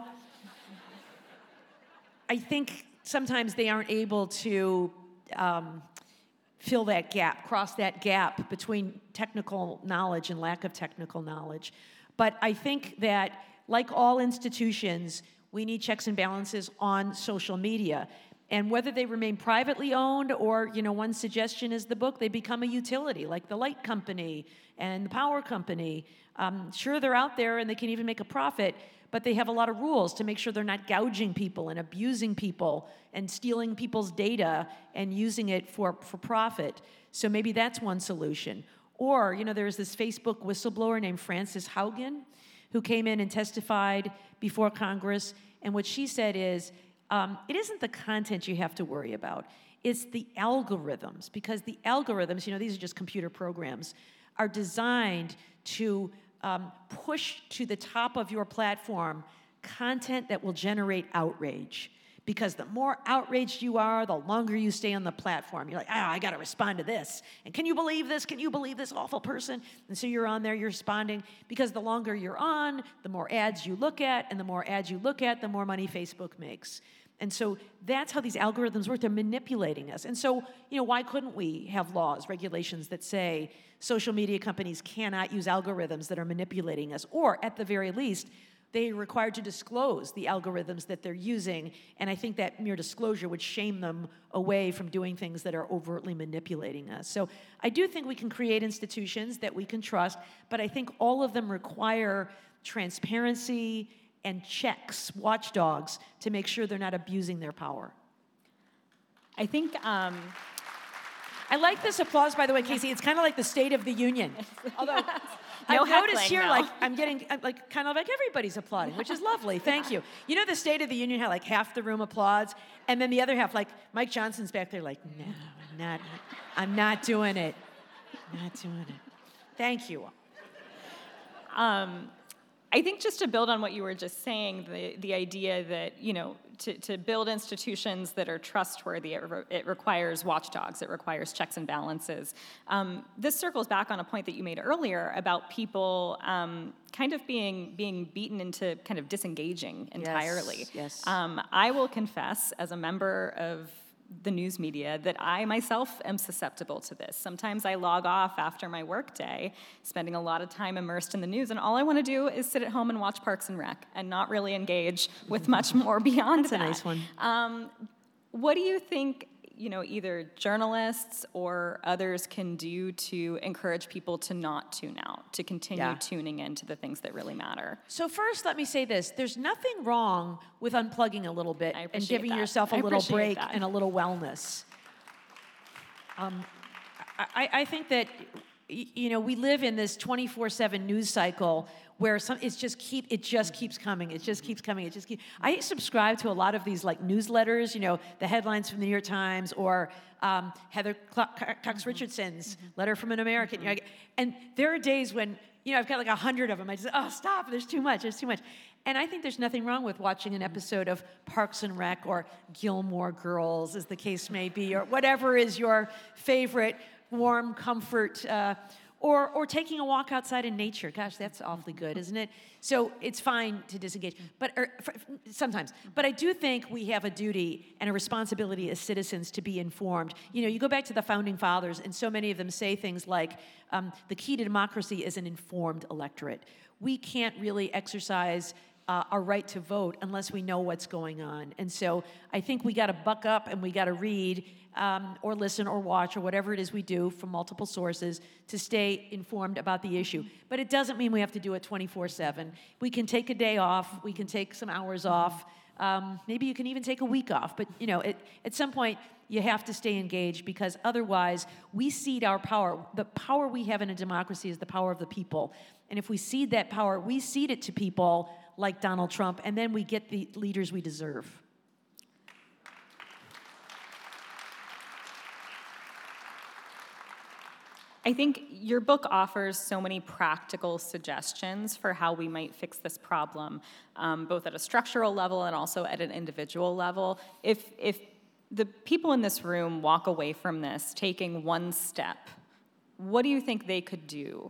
S2: I think sometimes they aren't able to um, fill that gap, cross that gap between technical knowledge and lack of technical knowledge. But I think that, like all institutions, we need checks and balances on social media. And whether they remain privately owned or, you know, one suggestion is the book, they become a utility, like the light company and the power company. Um, sure, they're out there and they can even make a profit, but they have a lot of rules to make sure they're not gouging people and abusing people and stealing people's data and using it for, for profit. So maybe that's one solution. Or, you know, there's this Facebook whistleblower named Frances Haugen who came in and testified before Congress, and what she said is, Um, it isn't the content you have to worry about. It's the algorithms, because the algorithms, you know, these are just computer programs, are designed to um, push to the top of your platform content that will generate outrage. Because the more outraged you are, the longer you stay on the platform. You're like, oh, I got to respond to this. And can you believe this? Can you believe this awful person? And so you're on there, you're responding. Because the longer you're on, the more ads you look at. And the more ads you look at, the more money Facebook makes. And so that's how these algorithms work. They're manipulating us. And so, you know, why couldn't we have laws, regulations that say social media companies cannot use algorithms that are manipulating us? Or, at the very least, they are required to disclose the algorithms that they're using, and I think that mere disclosure would shame them away from doing things that are overtly manipulating us. So I do think we can create institutions that we can trust, but I think all of them require transparency and checks, watchdogs, to make sure they're not abusing their power.
S3: I think... Um
S2: I like this applause, by the way, Casey. It's kind of like the State of the Union. Although
S3: no
S2: I've noticed here,
S3: no.
S2: like I'm getting, I'm like kind of like everybody's applauding, which is lovely. Thank you. You know, the State of the Union, how like half the room applauds, and then the other half, like Mike Johnson's back there, like, no, I'm not, I'm not doing it, not doing it. Thank you.
S3: Um, I think just to build on what you were just saying, the, the idea that, you know, to, to build institutions that are trustworthy, it, re- it requires watchdogs, it requires checks and balances. Um, this circles back on a point that you made earlier about people um, kind of being being beaten into kind of disengaging entirely.
S2: Yes, yes.
S3: Um, I will confess, as a member of the news media, that I myself am susceptible to this. Sometimes I log off after my work day, spending a lot of time immersed in the news, and all I want to do is sit at home and watch Parks and Rec and not really engage with much more beyond
S2: That's
S3: that.
S2: That's a nice one.
S3: Um, what do you think, you know, either journalists or others can do to encourage people to not tune out, to continue
S2: Yeah.
S3: tuning into the things that really matter?
S2: So first, let me say this. There's nothing wrong with unplugging a little bit
S3: I
S2: and
S3: appreciate
S2: giving
S3: that.
S2: yourself a
S3: I
S2: little
S3: appreciate
S2: break
S3: that.
S2: and a little wellness. Um, I, I think that, y- you know, we live in this twenty-four seven news cycle where some it's just keep it just keeps coming. It just keeps coming. It just keeps. I subscribe to a lot of these like newsletters. You know, the headlines from the New York Times or um, Heather Cl- Cox Richardson's letter from an American. You know, and there are days when you know, I've got like a hundred of them. I just, oh, stop, there's too much, there's too much. And I think there's nothing wrong with watching an episode of Parks and Rec or Gilmore Girls, as the case may be, or whatever is your favorite warm comfort, uh, or or taking a walk outside in nature. Gosh, that's awfully good, isn't it? So it's fine to disengage, but or, for, sometimes. But I do think we have a duty and a responsibility as citizens to be informed. You know, you go back to the Founding Fathers, and so many of them say things like, um, the key to democracy is an informed electorate. We can't really exercise Uh, our right to vote unless we know what's going on. And so I think we got to buck up and we got to read um, or listen or watch or whatever it is we do from multiple sources to stay informed about the issue. But it doesn't mean we have to do it twenty-four seven. We can take a day off. We can take some hours off. Um, maybe you can even take a week off. But, you know, it, at some point, you have to stay engaged, because otherwise we cede our power. The power we have in a democracy is the power of the people. And if we cede that power, we cede it to people like Donald Trump, and then we get the leaders we deserve.
S3: I think your book offers so many practical suggestions for how we might fix this problem, um, both at a structural level and also at an individual level. If, if the people in this room walk away from this taking one step, what do you think they could do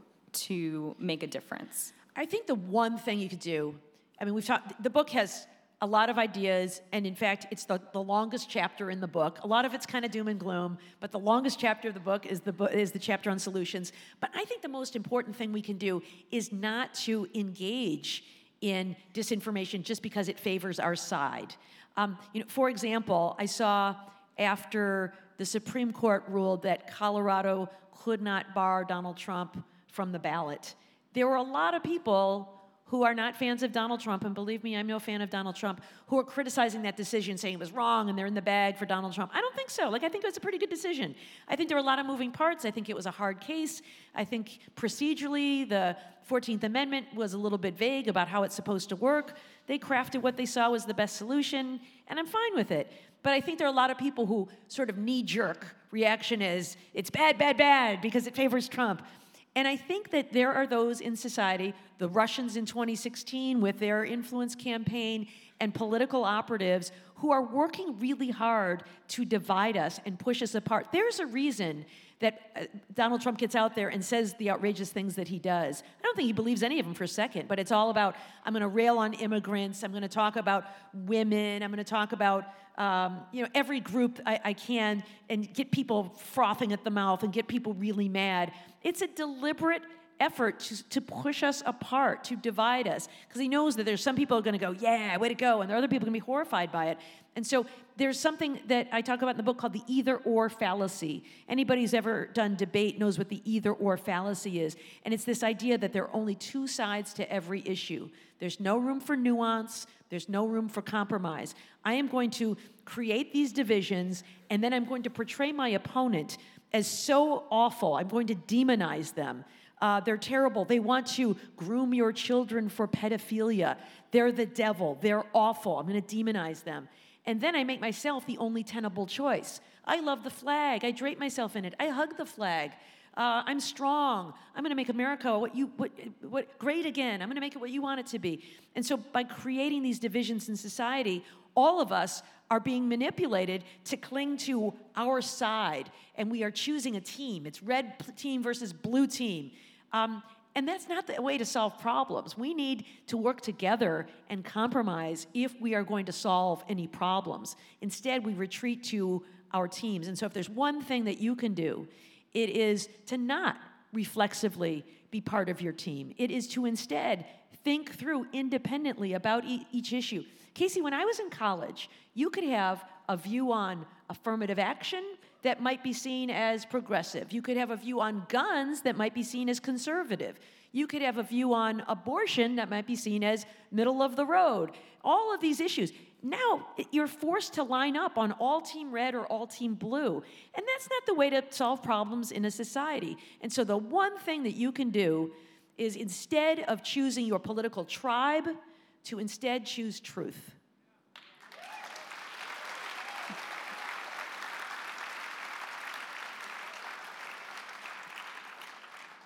S3: to make a difference?
S2: I think the one thing you could do, I mean, we've talked, the book has a lot of ideas, and in fact, it's the, the longest chapter in the book. A lot of it's kind of doom and gloom, but the longest chapter of the book is the, bo- is the chapter on solutions. But I think the most important thing we can do is not to engage in disinformation just because it favors our side. Um, you know, for example, I saw after the Supreme Court ruled that Colorado could not bar Donald Trump from the ballot, there were a lot of people who are not fans of Donald Trump, and believe me, I'm no fan of Donald Trump, who are criticizing that decision, saying it was wrong and they're in the bag for Donald Trump. I don't think so. Like, I think it was a pretty good decision. I think there were a lot of moving parts. I think it was a hard case. I think procedurally, the fourteenth Amendment was a little bit vague about how it's supposed to work. They crafted what they saw was the best solution, and I'm fine with it. But I think there are a lot of people who sort of knee-jerk reaction is, it's bad, bad, bad, because it favors Trump. And I think that there are those in society, the Russians in twenty sixteen with their influence campaign, and political operatives who are working really hard to divide us and push us apart. There's a reason that uh, Donald Trump gets out there and says the outrageous things that he does. I don't think he believes any of them for a second, but it's all about, I'm going to rail on immigrants, I'm going to talk about women, I'm going to talk about um, you know, every group I, I can, and get people frothing at the mouth and get people really mad. It's a deliberate effort to, to push us apart, to divide us, because he knows that there's some people who are going to go, yeah, way to go, and there are other people going to be horrified by it. And so there's something that I talk about in the book called the either-or fallacy. Anybody who's ever done debate knows what the either-or fallacy is. And it's this idea that there are only two sides to every issue. There's no room for nuance. There's no room for compromise. I am going to create these divisions, and then I'm going to portray my opponent as so awful. I'm going to demonize them. Uh, they're terrible. They want to groom your children for pedophilia. They're the devil. They're awful. I'm going to demonize them. And then I make myself the only tenable choice. I love the flag. I drape myself in it. I hug the flag. Uh, I'm strong. I'm going to make America what you what, what great again. I'm going to make it what you want it to be. And so by creating these divisions in society, all of us are being manipulated to cling to our side, and we are choosing a team. It's red team versus blue team. Um, and that's not the way to solve problems. We need to work together and compromise if we are going to solve any problems. Instead, we retreat to our teams. And so if there's one thing that you can do, it is to not reflexively be part of your team. It is to instead think through independently about e- each issue. Casey, when I was in college, you could have a view on affirmative action that might be seen as progressive. You could have a view on guns that might be seen as conservative. You could have a view on abortion that might be seen as middle of the road. All of these issues. Now, you're forced to line up on all team red or all team blue. And that's not the way to solve problems in a society. And so the one thing that you can do is, instead of choosing your political tribe, to instead choose truth.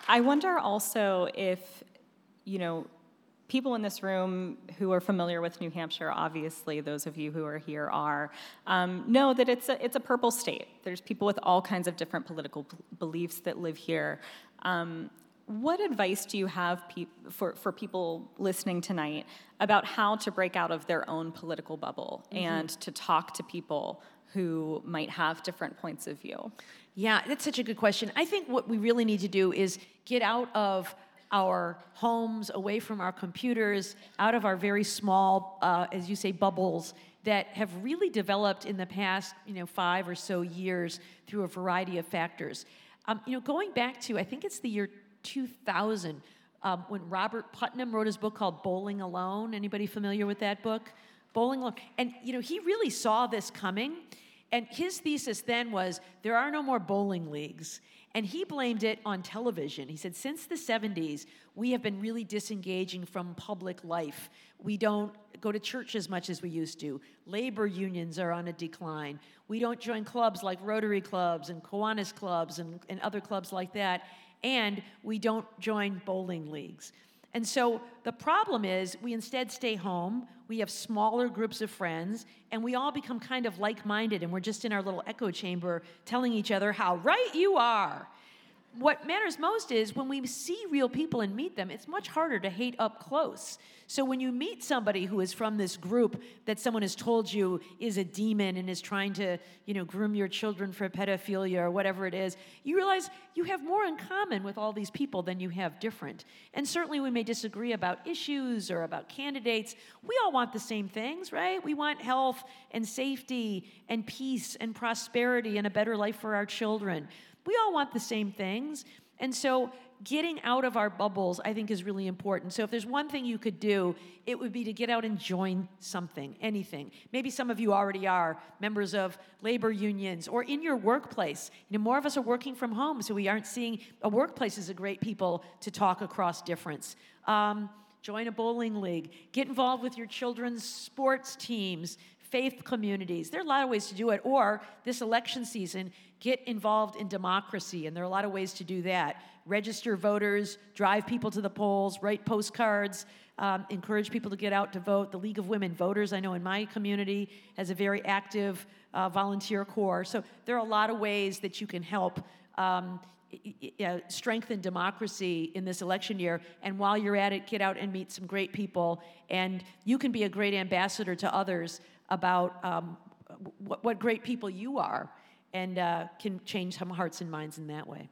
S3: I wonder also if, you know, people in this room who are familiar with New Hampshire, obviously those of you who are here are, um, know that it's a, it's a purple state. There's people with all kinds of different political b- beliefs that live here. Um, what advice do you have pe- for, for people listening tonight about how to break out of their own political bubble mm-hmm. and to talk to people who might have different points of view?
S2: Yeah, that's such a good question. I think what we really need to do is get out of our homes, away from our computers, out of our very small, uh, as you say, bubbles that have really developed in the past, you know, five or so years through a variety of factors. Um, you know, going back to, I think it's the year two thousand, um, when Robert Putnam wrote his book called Bowling Alone. Anybody familiar with that book? Bowling Alone. And, you know, he really saw this coming. And his thesis then was, there are no more bowling leagues. And he blamed it on television. He said, since the seventies, we have been really disengaging from public life. We don't go to church as much as we used to. Labor unions are on a decline. We don't join clubs like Rotary clubs and Kiwanis clubs and, and other clubs like that. And we don't join bowling leagues. And so the problem is we instead stay home, we have smaller groups of friends, and we all become kind of like-minded, and we're just in our little echo chamber telling each other how right you are. What matters most is when we see real people and meet them, it's much harder to hate up close. So when you meet somebody who is from this group that someone has told you is a demon and is trying to, you know, groom your children for pedophilia or whatever it is, you realize you have more in common with all these people than you have different. And certainly we may disagree about issues or about candidates. We all want the same things, right? We want health and safety and peace and prosperity and a better life for our children. We all want the same things. And so getting out of our bubbles, I think, is really important. So if there's one thing you could do, it would be to get out and join something, anything. Maybe some of you already are members of labor unions or in your workplace. You know, more of us are working from home, so we aren't seeing a workplace as a great people to talk across difference. Um, join a bowling league. Get involved with your children's sports teams, faith communities. There are a lot of ways to do it. Or this election season, get involved in democracy, and there are a lot of ways to do that. Register voters, drive people to the polls, write postcards, um, encourage people to get out to vote. The League of Women Voters, I know in my community, has a very active uh, volunteer corps. So there are a lot of ways that you can help um, uh, strengthen democracy in this election year. And while you're at it, get out and meet some great people. And you can be a great ambassador to others about um, what, what great people you are, and uh, can change some hearts and minds in that way.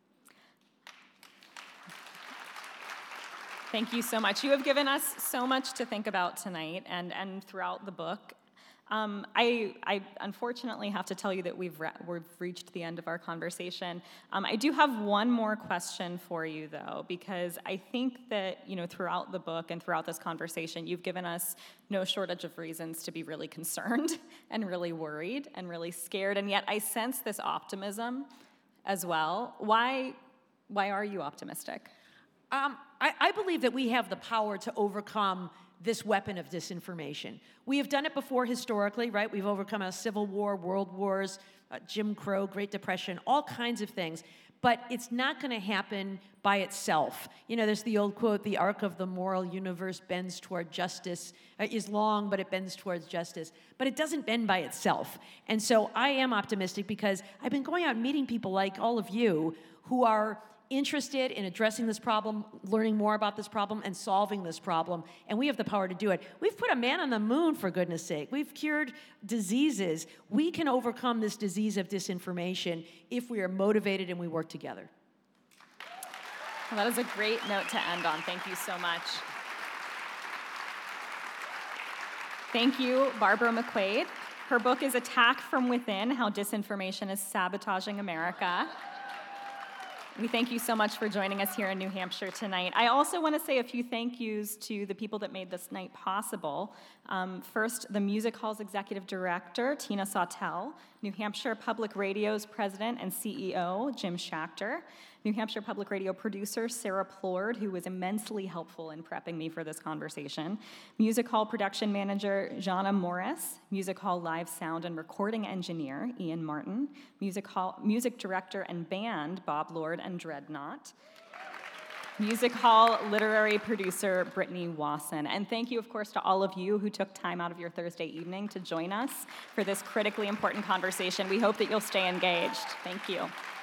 S3: Thank you so much. You have given us so much to think about tonight and, and throughout the book. Um, I, I unfortunately have to tell you that we've, re- we've reached the end of our conversation. Um, I do have one more question for you, though, because I think that, you know, throughout the book and throughout this conversation, you've given us no shortage of reasons to be really concerned and really worried and really scared, and yet I sense this optimism as well. Why, why are you optimistic?
S2: Um, I, I believe that we have the power to overcome this weapon of disinformation. We have done it before historically, right? We've overcome a civil war, world wars, uh, Jim Crow, Great Depression, all kinds of things. But it's not going to happen by itself. You know, there's the old quote, the arc of the moral universe bends toward justice, uh, is long, but it bends towards justice. But it doesn't bend by itself. And so I am optimistic because I've been going out and meeting people like all of you who are interested in addressing this problem, learning more about this problem, and solving this problem, and we have the power to do it. We've put a man on the moon, for goodness sake. We've cured diseases. We can overcome this disease of disinformation if we are motivated and we work together.
S3: Well, that is a great note to end on. Thank you so much. Thank you, Barbara McQuade. Her book is Attack from Within: How Disinformation is Sabotaging America. We thank you so much for joining us here in New Hampshire tonight. I also want to say a few thank yous to the people that made this night possible. Um, first, the Music Hall's Executive Director, Tina Sawtelle, New Hampshire Public Radio's President and C E O, Jim Schachter, New Hampshire Public Radio producer, Sarah Plord, who was immensely helpful in prepping me for this conversation, Music Hall production manager, Jana Morris, Music Hall live sound and recording engineer, Ian Martin, Music Hall music director and band, Bob Lord and Dreadnought, Music Hall literary producer Brittany Wasson. And thank you, of course, to all of you who took time out of your Thursday evening to join us for this critically important conversation. We hope that you'll stay engaged. Thank you.